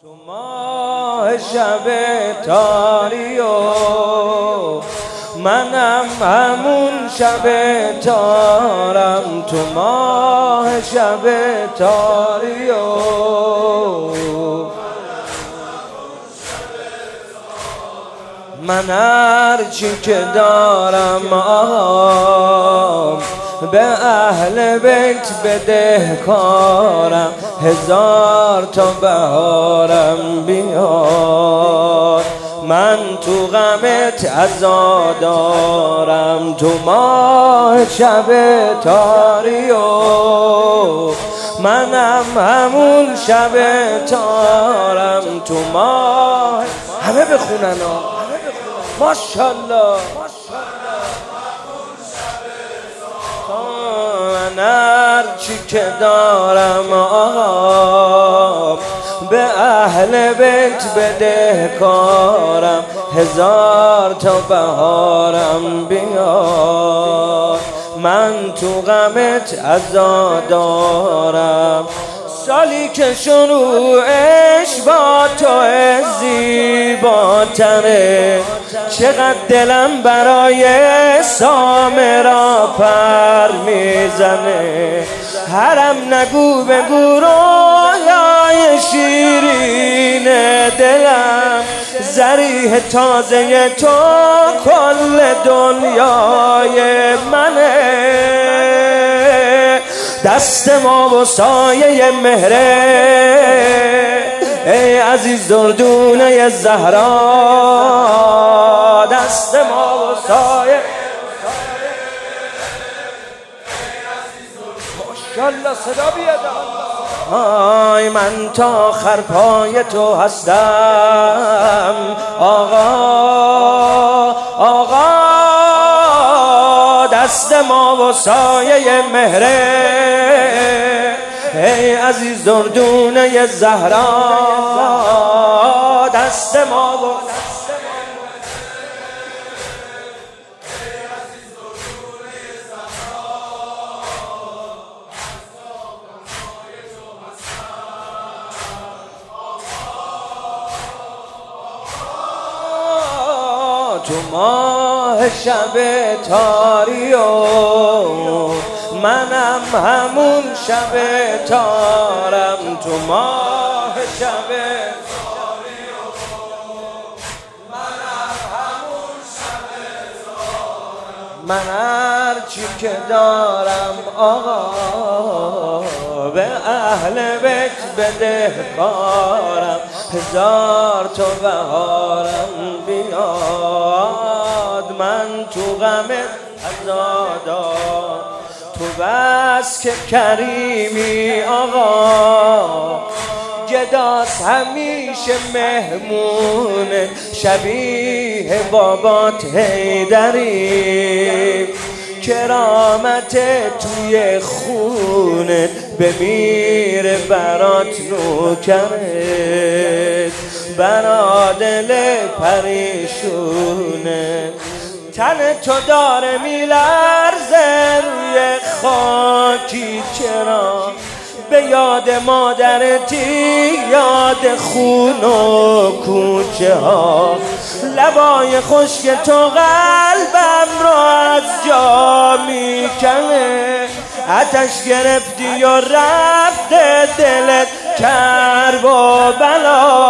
تو ماه شب تاری و منم همون شب تارم. تو ماه شب تاری و من هرچی که دارم آقام به اهل بیت بدهکارم. هزار تا بهارم بیار من تو غمت عزادارم. تو ماه شب تاری و منم همون شب تارم. تو ماه همه بخونن ماشاءالله. من هرچی که دارم آقا به اهل بیت بدهکارم. هزار تا بهارم بیار من تو غمت عزادارم. سالی که شروعش با تو زیباتره، چقدر دلم برای سامرا پر میزنه. هرم نگو بگو رویای شیرین دلم، ذریح تازه تو کل دنیای منه. دست ما و سایه مهره ای عزیز دردونه زهرا. دست ما و سایه ماشاءالله صدا بیاد. آی من تا آخر پای تو هستم آقا. آقا دست ما و سایه مهره ای عزیز دردونه زهرا. دست ما و تو ماه شب تاری و منم همون شب تارم. تو ماه شب تاری و منم همون شب تارم. من هرچی که دارم آقا به اهل بیت بدهکارم. هزار تا بهارم بیاد من تو غمت عزادار. تو بس که کریمی آقا، گداست همیشه مهمونه. شبیه بابات حیدری، کرامت توی خونت بمیره برات نوکرت. برا دل پریشونه تن تو داره میلرزه روی خاکی. چرا به یاد مادرتی، یاد خون و کوچه ها. لبای خشک تو قلبم رو از جا میکنه. آتش گرفتی و رفته دلت کرب و بلا.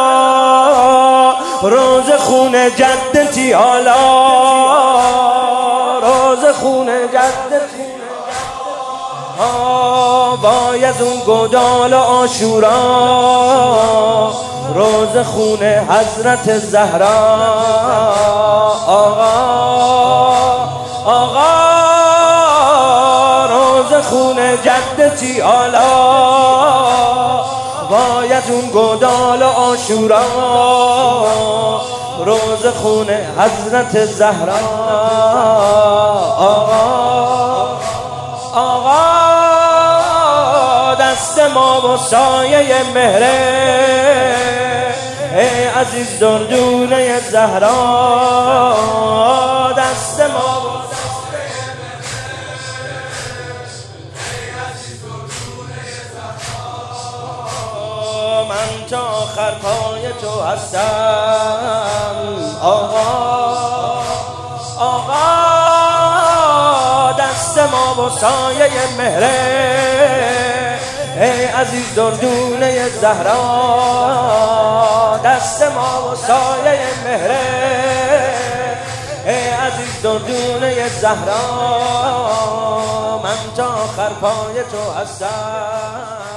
روز خون جدتی حالا، روز خون جدتی باید اون گودال عاشورا. روز خون حضرت زهرا. آقا آقا روز خون جدتی حالا. باید اون گودال عاشورا. روز خون حضرت زهرا. آقا آقا دست ما و سایه مهره ای عزیز دردونه زهرا. دست ما و سایه مهره ای عزیز دردونه زهرا. من تا آخر پای تو هستم. آقا دست ما و سایه مهره، ای عزیز دردونه زهرا. دست ما و سایه مهره، ای عزیز دردونه زهرا. من تا آخر پای تو هستم.